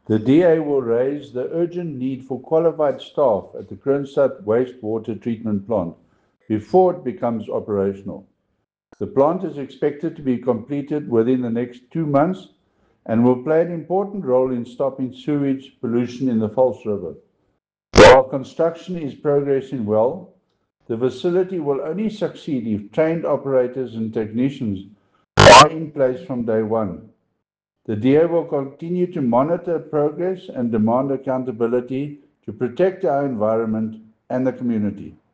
The DA will raise the urgent need for qualified staff at the Kroonstad wastewater treatment plant before it becomes operational. The plant is expected to be completed within the next 2 months and will play an important role in stopping sewage pollution in the Vals River. While construction is progressing well, the facility will only succeed if trained operators and technicians are in place from day one. The DA will continue to monitor progress and demand accountability to protect our environment and the community.